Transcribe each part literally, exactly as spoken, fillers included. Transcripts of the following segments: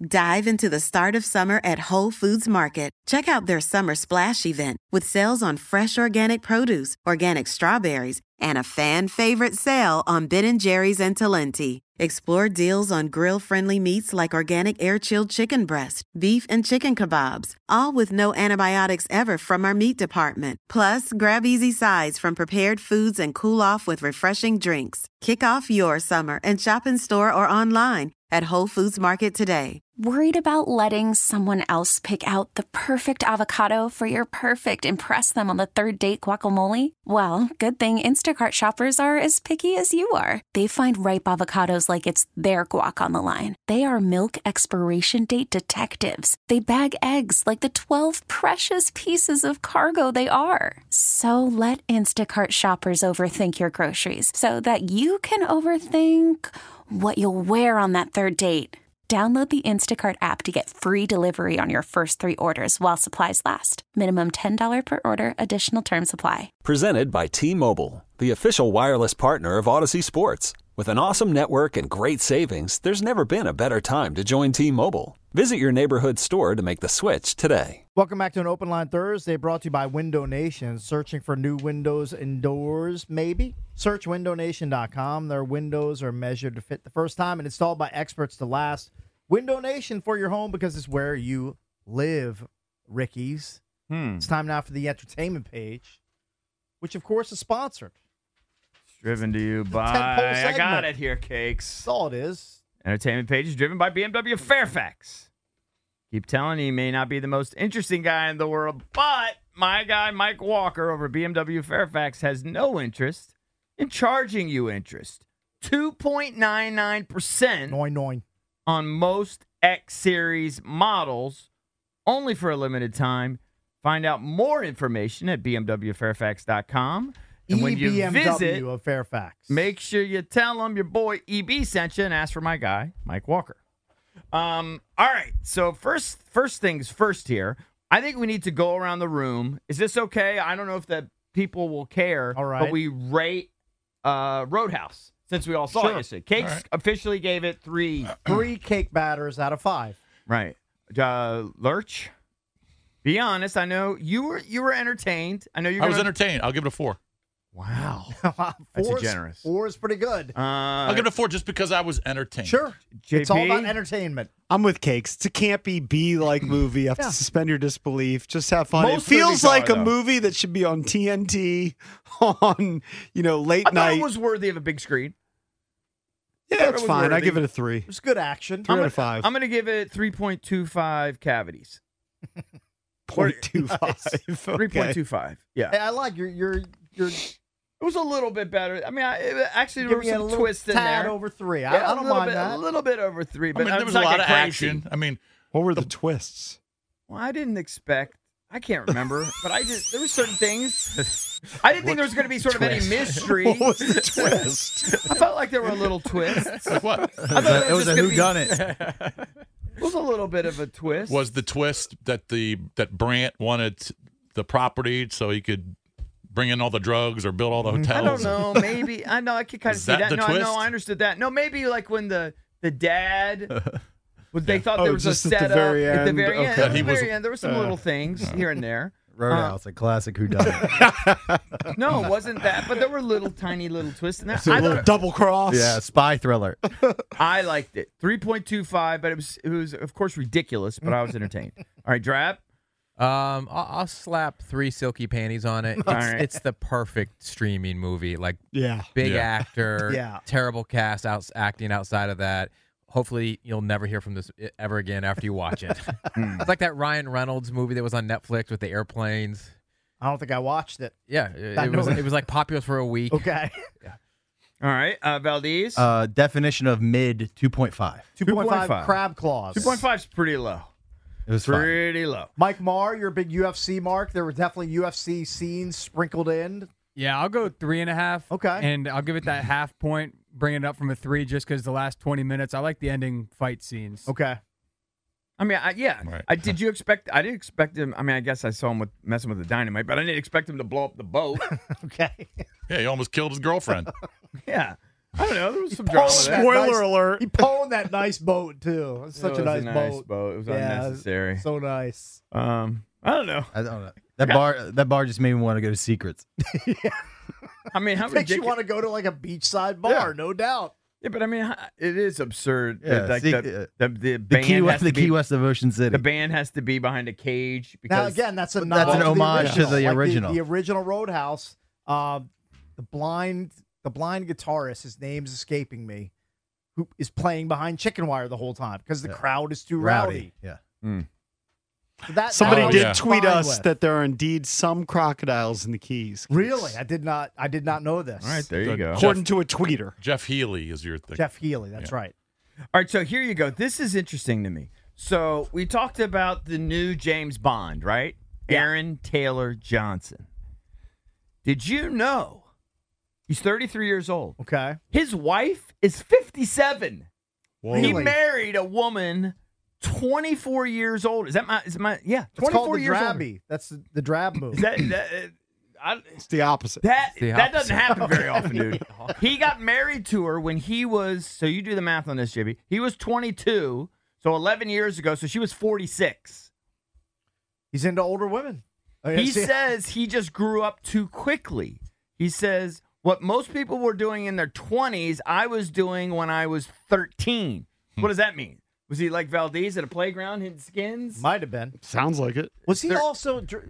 Dive into the start of summer at Whole Foods Market. Check out their Summer Splash event with sales on fresh organic produce, organic strawberries, and a fan-favorite sale on Ben and Jerry's and Talenti. Explore deals on grill-friendly meats like organic air-chilled chicken breast, beef and chicken kebabs, all with no antibiotics ever from our meat department. Plus, grab easy sides from prepared foods and cool off with refreshing drinks. Kick off your summer and shop in store or online at Whole Foods Market today. Worried about letting someone else pick out the perfect avocado for your perfect impress them on the third date guacamole? Well, good thing Instacart shoppers are as picky as you are. They find ripe avocados like it's their guac on the line. They are milk expiration date detectives. They bag eggs like the twelve precious pieces of cargo they are. So let Instacart shoppers overthink your groceries so that you can overthink what you'll wear on that third date. Download the Instacart app to get free delivery on your first three orders while supplies last. Minimum ten dollars per order. Additional terms apply. Presented by T-Mobile, the official wireless partner of Odyssey Sports. With an awesome network and great savings, there's never been a better time to join T-Mobile. Visit your neighborhood store to make the switch today. Welcome back to an Open Line Thursday brought to you by Window Nation. Searching for new windows indoors, maybe? Search window nation dot com. Their windows are measured to fit the first time and installed by experts to last. Window Nation for your home because it's where you live, Rickies. Hmm. It's time now for the entertainment page, which, of course, is sponsored. Driven to you by, I got it here, Cakes. That's all it is. Entertainment page is driven by B M W Fairfax. Keep telling you, he may not be the most interesting guy in the world, but my guy, Mike Walker, over at B M W Fairfax, has no interest in charging you interest. two point nine nine percent Noin, noin. on most X-Series models, only for a limited time. Find out more information at b m w fairfax dot com. And when you E B M W visit, of Fairfax. make sure you tell them your boy E B sent you and ask for my guy, Mike Walker. Um, all right, so first first things first here. I think we need to go around the room. Is this okay? I don't know if the people will care, All right. but we rate uh, Roadhouse since we all saw Sure. it yesterday. Cakes All right. officially gave it three. Three cake batters out of five. Right. Uh, Lurch, be honest. I know you were you were entertained. I know you I was gonna- entertained. I'll give it a four. Wow. Four That's is- generous. Four is pretty good. Uh, I'll give it a four just because I was entertained. Sure. J P? It's all about entertainment. I'm with Cakes. It's a campy B-like movie. You have Yeah. to suspend your disbelief. Just have fun. Most it feels movies like are, a though. movie that should be on T N T on, you know, late I thought night. it was worthy of a big screen. yeah, thought it it's was fine. I worthy. give it a three. It was good action. Three I'm out gonna, of five. I'm going to give it three point two five cavities. Point two five. three point two five. Yeah. Hey, I like your your your It was a little bit better. I mean, I, it, actually, there giving was you a some little twists in tad there. over three. Yeah, I, I a don't little mind bit, that. A little bit over three, I but mean, it there was not a lot get of crazy. action. I mean, What were the twists? Well, I didn't expect. I can't remember, but I just there were certain things. I didn't think there was going to be sort of any mystery. What was the twist? I felt like there were little twists. like what? I thought there It was a just gonna be- whodunit. It was a little bit of a twist. Was the twist that the that Brant wanted the property so he could bring in all the drugs or build all the hotels? I don't know. Maybe I know. I could kind of Is see that that. the No, twist? no, I understood that. No, maybe like when the the dad. Was, they thought Oh, there was a just at the setup very at the end? very end. Okay. At the He was- very end, there were some little things here and there. Roadhouse, a classic whodunit. No, it wasn't that, but there were little tiny little twists in there. A I, little thought, double cross. yeah, spy thriller. I liked it. three point two five, but it was it was of course ridiculous, but I was entertained. All right, Drab. Um, I'll, I'll slap three silky panties on it. It's, All right. it's the perfect streaming movie. Like Yeah. big Yeah. actor, Yeah. terrible cast out acting outside of that. Hopefully, you'll never hear from this ever again after you watch it. It's like that Ryan Reynolds movie that was on Netflix with the airplanes. I don't think I watched it. Yeah, it, I it know was it. it was like popular for a week. Okay. All right, uh, Valdez. Uh, definition of mid two point five. two point five 2.5. crab claws. two point five is pretty low. It was fine. Pretty low. Mike Marr, you're a big U F C mark. There were definitely U F C scenes sprinkled in. Yeah, I'll go three and a half. Okay. And I'll give it that half point, bring it up from a three just because the last twenty minutes, I like the ending fight scenes. Okay. I mean, I, yeah. Right. I, did you expect? I didn't expect him. I mean, I guess I saw him with messing with the dynamite, but I didn't expect him to blow up the boat. Okay. Yeah, he almost killed his girlfriend. Yeah. I don't know. There was some drama pwned there. that Spoiler nice- alert. He pwned that nice boat too. It's such It a was nice, nice boat. It was Yeah, unnecessary. So nice. Um, I don't know. I don't know. That bar that bar just made me want to go to Secrets. I mean, how Makes you ridiculous? want to go to like a beachside bar, Yeah. no doubt. Yeah, but I mean, how- it is absurd. Yeah, that, like see, the, uh, the, the The band Key has West, to the be, Key West of Ocean City. The band has to be behind a cage because Now again, that's a That's nod an to the homage to original. the Like original. The, original Roadhouse. Uh, the blind, the blind guitarist. His name's escaping me. Who is playing behind chicken wire the whole time because the Yeah. crowd is too rowdy. Yeah. So that, Somebody Oh, that I did was yeah. tweet fine us with. that there are indeed some crocodiles in the Keys. Really, I did not. I did not know this. All right, there you Good. go. According to a tweeter. Jeff Healy is your thing. Jeff Healy. That's Yeah. right. All right, so here you go. This is interesting to me. So we talked about the new James Bond, right? Yeah. Aaron Taylor Johnson. Did you know he's thirty-three years old? Okay. His wife is fifty-seven. Whoa. He Really? married a woman twenty-four years old. Is that my? Is my? Yeah, It's called twenty-four the years old. drabby. That's the, the drab move. Is that? that uh, I, It's the opposite. That the that doesn't opposite. happen very often, dude. He got married to her when he was, so you do the math on this, Jibby. He was twenty-two, so eleven years ago, so she was forty-six. He's into older women. Oh, He yes, yeah. says he just grew up too quickly. He says what most people were doing in their twenties, I was doing when I was thirteen. What does that mean? Was he like Valdez at a playground hitting skins? Might have been. Sounds like it. Was he There- also, Dr-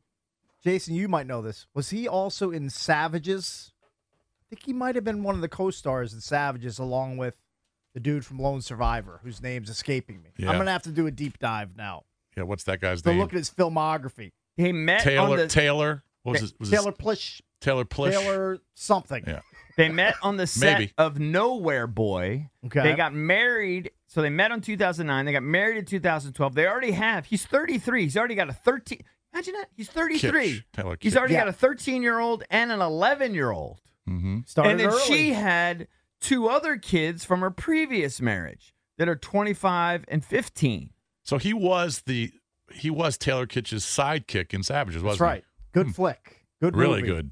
Jason, you might know this. Was he also in Savages? I think he might have been one of the co-stars in Savages along with the dude from Lone Survivor, whose name's escaping me. Yeah. I'm going to have to do a deep dive now. Yeah, what's that guy's So name? look at his filmography. He met on Taylor. the Taylor. What was his? Was Taylor his, Plish. Taylor Plish. Taylor something. Yeah. They met on the set Maybe. of Nowhere Boy. Okay. They got married. So they met in two thousand nine. They got married in two thousand twelve. They already have. He's thirty-three. He's already got a thirteen. Imagine that. He's thirty-three. Kitsch. Taylor He's Kitsch. already Yeah. got a thirteen-year-old and an eleven-year-old. Mm-hmm. Started And then early. she had two other kids from her previous marriage that are twenty-five and fifteen. So he was the he was Taylor Kitsch's sidekick in Savages, wasn't That's right. Good Hmm. flick. Good he? Really movie. good.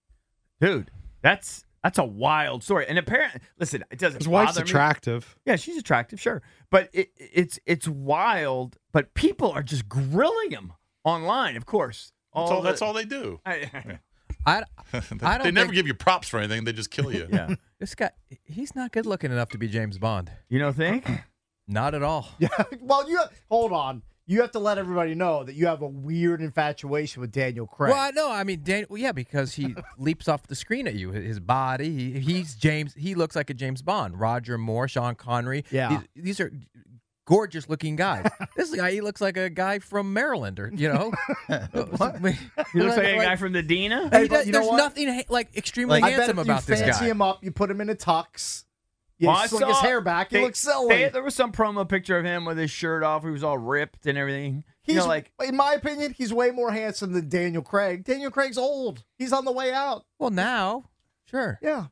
Dude, that's that's a wild story. And apparently, listen, it doesn't His wife's bother me. attractive. Yeah, she's attractive, sure, but it, it's it's wild. But people are just grilling him online, of course. That's all, the- that's all they do. I, I, they I don't they never think- give you props for anything. They just kill you. yeah, this guy, he's not good looking enough to be James Bond. you don't think? Not at all. Yeah. Well, you have, hold on. You have to let everybody know that you have a weird infatuation with Daniel Craig. Well, I know. I mean, Dan, well, yeah, because he leaps off the screen at you. His body, he, he's James. He looks like a James Bond. Roger Moore, Sean Connery. Yeah. these, these are gorgeous looking guys. This guy, he looks like a guy from Maryland, or you know, what? He looks like a guy from the Dina. Hey, He but does, you know there's what? nothing ha- like extremely I bet handsome if you about this fancy guy. him up, you put him in a tux. You Well, I slick his saw- hair back. He they- looks silly. they- there was some promo picture of him with his shirt off. He was all ripped and everything. He's, you know, like in my opinion, he's way more handsome than Daniel Craig. Daniel Craig's old. He's on the way out. Well, now, sure. Yeah.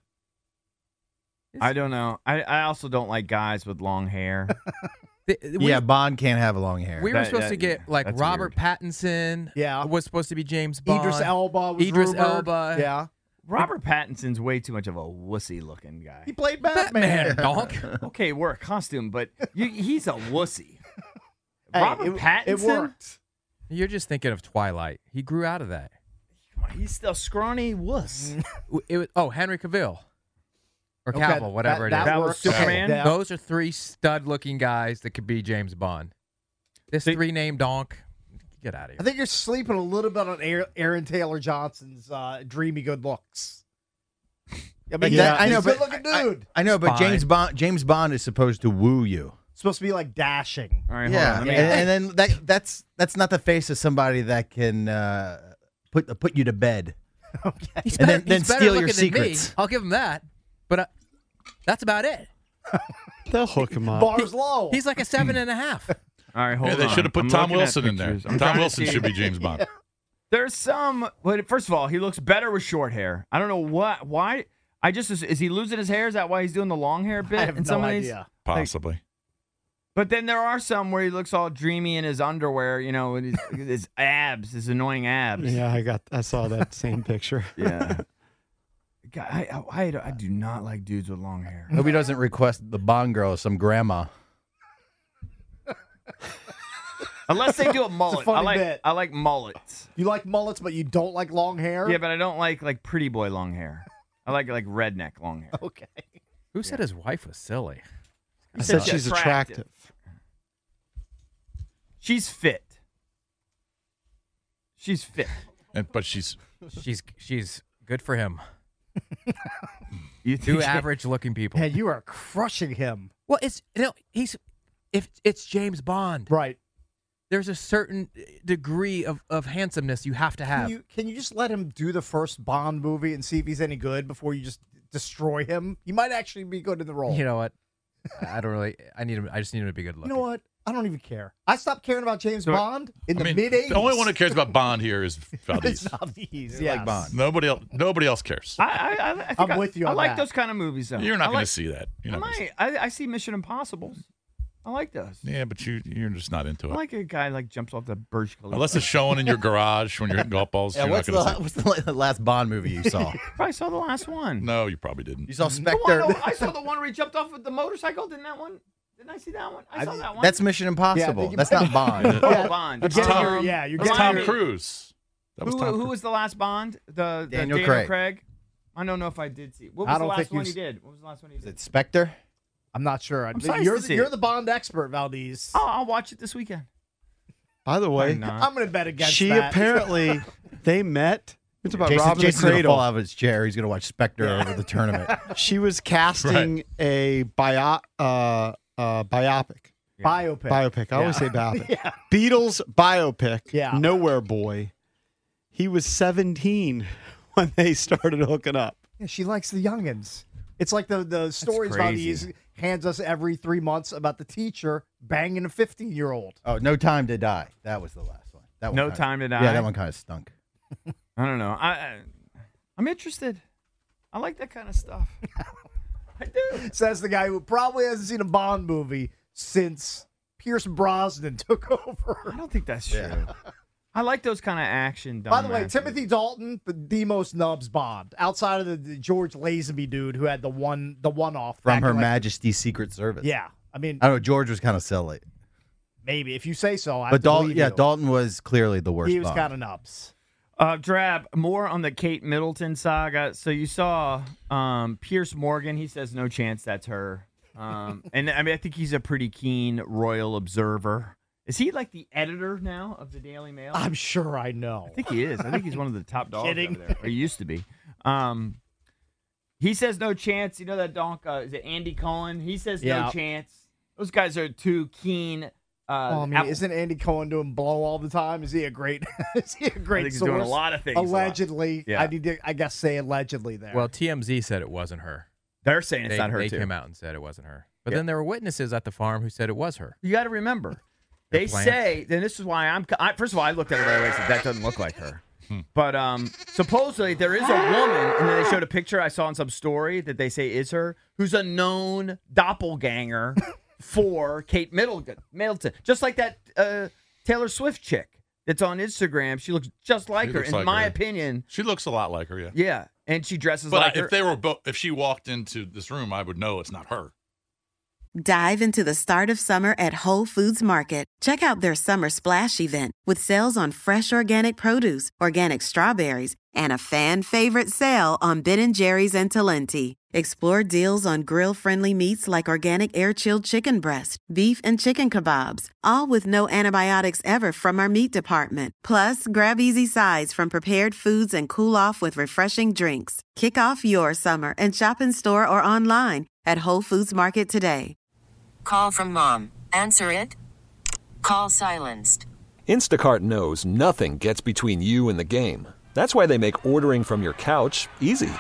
I don't know. I, I also don't like guys with long hair. The- we, Yeah, Bond can't have long hair. we were That- supposed that- to get like that's Robert weird. Pattinson. Yeah. was supposed to be James Bond. Idris Elba was Idris rumored. Elba. Yeah. Robert Pattinson's way too much of a wussy looking guy. He played Batman. Batman, donk. Okay, wear a costume, but you, he's a wussy. Hey, Robert it, Pattinson? It worked. You're just thinking of Twilight. He grew out of that. Come on, he's still scrawny wuss. It was, oh, Henry Cavill. Or Okay, Cavill, whatever that, it is. That was works. Superman? Yeah. Those are three stud-looking guys that could be James Bond. This See- three-name donk, get out of here. I think you're sleeping a little bit on Aaron Aaron Taylor Johnson's uh, dreamy good looks. I mean, Yeah, he's I know, a but good-looking I- dude. I know, but Fine. James Bond James Bond is supposed to woo you. Supposed to be like dashing. All right, Yeah, hold on. and, Let me, and then that that's that's not the face of somebody that can uh, put put you to bed. Okay. He's and better, then- then he's better steal your looking than me. secrets. I'll give him that. But uh, that's about it. They'll hook him up. Bars low. He's like a seven and a half. all right, hold Yeah, they on. should have put I'm Tom looking at Wilson in there. pictures. I'm Tom trying to Wilson see- should be James Bond. There's some. Well, first of all, he looks better with short hair. I don't know what. Why? I just is he losing his hair? Is that why he's doing the long hair bit I have in no some of these? idea. Possibly. But then there are some where he looks all dreamy in his underwear, you know, and his, his abs, his annoying abs. Yeah, I got. I saw that same picture. Yeah. God, I, I, I, I do not like dudes with long hair. Hope he doesn't request the Bond girl as some grandma. Unless they do a mullet. funny I like bit. I like mullets. You like mullets, but you don't like long hair? Yeah, but I don't like like pretty boy long hair. I like like redneck long hair. Okay. Who said his wife was silly? I said she's attractive. She's fit. She's fit. And but she's She's she's good for him. You Two think she- average looking people. Man, you are crushing him. Well, it's you know he's if it's James Bond, Right. there's a certain degree of, of handsomeness you have to have. Can you, can you just let him do the first Bond movie and see if he's any good before you just destroy him? He might actually be good in the role. You know what? I don't really. I need him. I just need him to be good You looking. know what? I don't even care. I stopped caring about James So- Bond in I the mean, mid eighties. the only one who cares about Bond here is Valdez. It's Valdez, You yes. like Bond. Nobody else. Nobody else cares. I, I, I, I think I'm I- with you I on like that. those kind of movies, though. You're not I going like, to see that. You're I not gonna see- might. I, I see Mission Impossibles. I like those. Yeah, but you you're just not into I it. like a guy like jumps off the Burj Khalifa. Unless it's showing in your garage when you're hitting golf balls. Yeah, you're what's not the, going to what's the la- the last Bond movie you saw? Probably saw the last one. No, you probably didn't. You saw The one, Spectre? oh, I saw the one where he jumped off with the motorcycle. Didn't that one? Didn't I see that one? I saw that one. That's Mission Yeah, I Impossible. think you That's might- not Bond. oh, Yeah, Bond. you're getting Um, your- yeah, you're That's getting Tom your- Cruise. That was Who, Tom who Cruise. was the last Bond? The, the Daniel Daniel Craig. Craig. I don't know if I did see. What I was the don't last think you one he s- did? What was the last one he Is did? it Spectre? I'm not sure. I'm sorry you're to the, see you're it. the Bond expert, Valdez. Oh, I'll watch it this weekend. By the way, Why not? I'm going to bet against she that. apparently they met. It's about Jason, Robin Jason's the going to fall Cradle. out of his chair. He's going to watch Spectre over the tournament. She was casting a bio, uh, uh, biopic. Biopic. Biopic. I always say Yeah. biopic. Yeah. Beatles biopic. Yeah. Nowhere Boy. He was seventeen when they started hooking up. Yeah, she likes the youngins. It's like the, the stories crazy. Valdez hands us every three months about the teacher banging a fifteen-year-old. Oh, No Time to Die. That was the last one. That one No kinda- Time to Die? Yeah, that one kind of stunk. I don't know. I, I I'm interested. I like that kind of stuff. I do. Says the guy who probably hasn't seen a Bond movie since Pierce Brosnan took over. I don't think that's true. Yeah. I like those kind of action. By the way, dumbass Timothy movies. Dalton, the, the most nubs Bond outside of the, the George Lazenby dude who had the one the one off From Her Majesty's Secret Service. Yeah, I mean I don't know. George was kind of silly. maybe if you say so. I But Dalton, believe yeah, you. Dalton was clearly the worst He was Bond. kind of nubs. Uh, Drab, more on the Kate Middleton saga. So you saw um, Pierce Morgan. He says no chance that's her. Um, and I mean, I think he's a pretty keen royal observer. Is he like the editor now of the Daily Mail? I'm sure I know. I think he is. I think he's one of the top dogs Kidding. over there. Or he used to be. Um, he says no chance. You know that donk? Uh, is it Andy Cohen? He says Yeah. no chance. Those guys are too keen. Uh, Well, I mean, out- isn't Andy Cohen doing blow all the time? Is he a great? Is he a great I think he's source? doing a lot of things. a lot. Allegedly, Yeah. I need to, I guess, say allegedly there. Well, T M Z said it wasn't her. They're saying it's They, not her they too. came out and said it wasn't her. But Yeah. then there were witnesses at the farm who said it was her. You got to remember, Her they plants. say, and this is why I'm. I, first of all, I looked at it right away and said that doesn't look like her. But um, supposedly there is a woman, and then they showed a picture I saw on some story that they say is her, who's a known doppelganger for Kate Middleton. Middleton, just like that uh, Taylor Swift chick that's on Instagram. She looks just like She her, looks in like my her. opinion. She looks a lot like her, yeah. Yeah, and she dresses But like I, her. if they were both, if she walked into this room, I would know it's not her. Dive into the start of summer at Whole Foods Market. Check out their Summer Splash event with sales on fresh organic produce, organic strawberries, and a fan favorite sale on Ben and Jerry's and Talenti. Explore deals on grill-friendly meats like organic air-chilled chicken breast, beef and chicken kebabs, all with no antibiotics ever from our meat department. Plus, grab easy sides from prepared foods and cool off with refreshing drinks. Kick off your summer and shop in store or online at Whole Foods Market today. Call from mom. Answer it. Call silenced. Instacart knows nothing gets between you and the game. That's why they make ordering from your couch easy.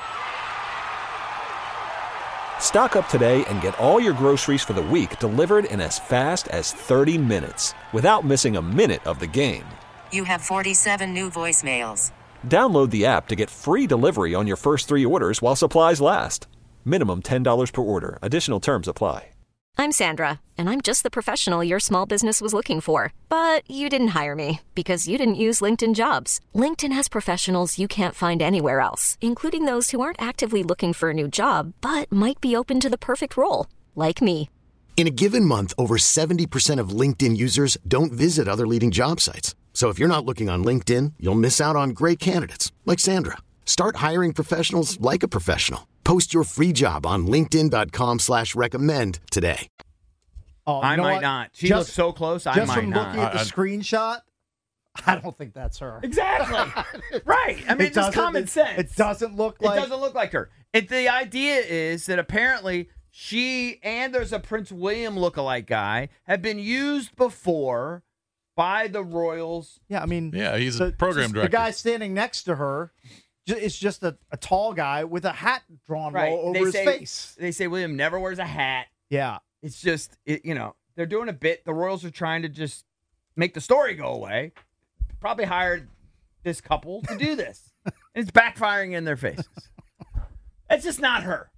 Stock up today and get all your groceries for the week delivered in as fast as thirty minutes without missing a minute of the game. You have forty-seven new voicemails. Download the app to get free delivery on your first three orders while supplies last. Minimum ten dollars per order. Additional terms apply. I'm Sandra, and I'm just the professional your small business was looking for. But you didn't hire me because you didn't use LinkedIn Jobs. LinkedIn has professionals you can't find anywhere else, including those who aren't actively looking for a new job, but might be open to the perfect role, like me. In a given month, over seventy percent of LinkedIn users don't visit other leading job sites. So if you're not looking on LinkedIn, you'll miss out on great candidates like Sandra. Start hiring professionals like a professional. Post your free job on linkedin.com slash recommend today. Oh, I you know might what? not. She Just- looks so close, I Just might from not. looking at the I- I- screenshot, I don't think that's her. Exactly. Right. I mean, It just doesn't- common it- sense. It doesn't look like. It doesn't look like her. It, the idea is that apparently she and there's a Prince William lookalike guy have been used before by the Royals. Yeah, I mean, Yeah, he's the, a program just director. The guy standing next to her, ju- it's just a, a tall guy with a hat drawn Right. low over They his say, face. They say William never wears a hat. Yeah. It's just, it, you know, they're doing a bit. The Royals are trying to just make the story go away. Probably hired this couple to do this. And it's backfiring in their faces. It's just not her.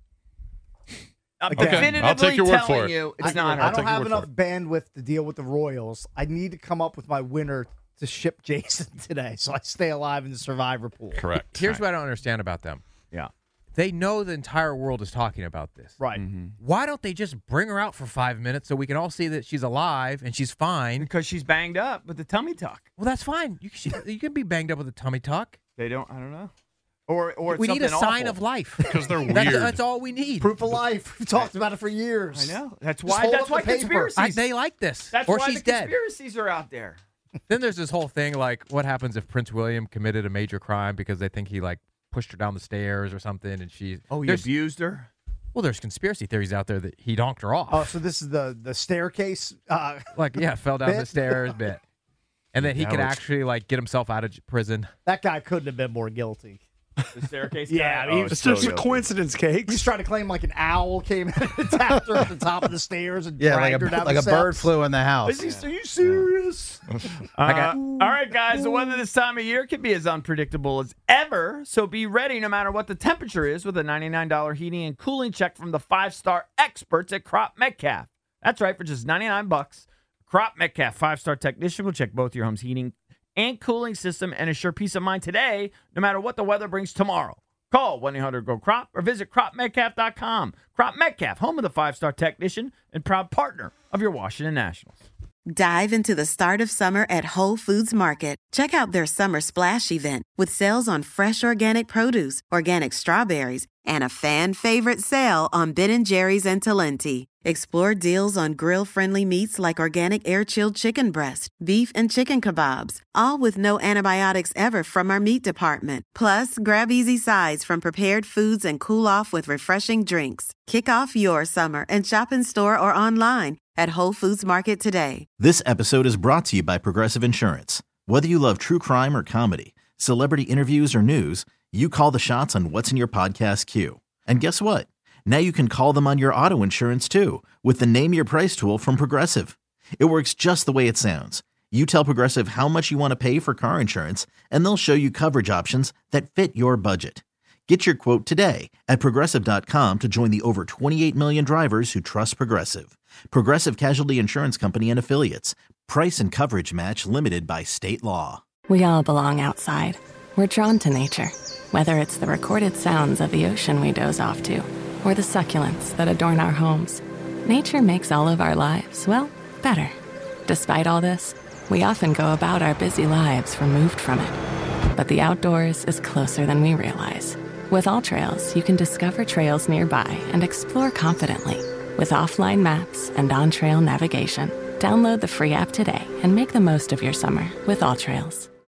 I'm Okay. definitively I'll take your word telling for it. you it's I, not her. I I'll don't take your have word enough for bandwidth to deal with the Royals. I need to come up with my winner to ship Jason today, so I stay alive in the survivor pool. Correct. Here's what I don't understand about them. Yeah. They know the entire world is talking about this. Right. Why don't they just bring her out for five minutes so we can all see that she's alive and she's fine? Because she's banged up with the tummy tuck. Well, that's fine. You can, you can be banged up with a tummy tuck. They don't, I don't know. Or, or it's we need a something sign awful. of life. Because they're weird. That's, that's all we need. Proof of life. We've talked about it for years. I know. That's Just why. hold That's up why the paper. conspiracies. I, they like this. that's or why she's the dead. conspiracies are out there. Then there's this whole thing like, what happens if Prince William committed a major crime because they think he like pushed her down the stairs or something, and she Oh, he there's- abused her. Well, there's conspiracy theories out there that he donked her off. Oh, so this is the the staircase. Uh, like, yeah, fell down the bit? stairs bit. And then he could Ouch. actually like get himself out of j- prison. that guy couldn't have been more guilty. The staircase. Yeah, guy? I mean, Oh, It's so just a guilty. coincidence, Cakes. He's trying to claim like an owl came in and attacked her at the top of the stairs and Yeah, like dragged her a down like the a bird steps. flew in the house. Is he, are you serious? Uh, all right, guys. The weather this time of year can be as unpredictable as ever, so be ready no matter what the temperature is with a ninety-nine dollars heating and cooling check from the five-star experts at Crop Metcalf. That's right, for just ninety-nine bucks, Crop Metcalf five-star technician will check both your home's heating and cooling system and assure peace of mind today, no matter what the weather brings tomorrow. Call one eight hundred GO CROP or visit crop metcalf dot com. Crop Metcalf, home of the five-star technician and proud partner of your Washington Nationals. Dive into the start of summer at Whole Foods Market. Check out their summer splash event with sales on fresh organic produce, organic strawberries, and a fan favorite sale on Ben and Jerry's and Talenti. Explore deals on grill-friendly meats like organic air-chilled chicken breast, beef and chicken kebabs, all with no antibiotics ever from our meat department. Plus, grab easy sides from prepared foods and cool off with refreshing drinks. Kick off your summer and shop in store or online at Whole Foods Market today. This episode is brought to you by Progressive Insurance. Whether you love true crime or comedy, celebrity interviews or news, you call the shots on what's in your podcast queue. And guess what? Now you can call them on your auto insurance too with the Name Your Price tool from Progressive. It works just the way it sounds. You tell Progressive how much you want to pay for car insurance, and they'll show you coverage options that fit your budget. Get your quote today at Progressive dot com to join the over twenty-eight million drivers who trust Progressive. Progressive Casualty Insurance Company and Affiliates. Price and coverage match limited by state law. We all belong outside. We're drawn to nature, whether it's the recorded sounds of the ocean we doze off to, or the succulents that adorn our homes. Nature makes all of our lives, well, better. Despite all this, we often go about our busy lives removed from it. But the outdoors is closer than we realize. With AllTrails, you can discover trails nearby and explore confidently. With offline maps and on-trail navigation, download the free app today and make the most of your summer with AllTrails.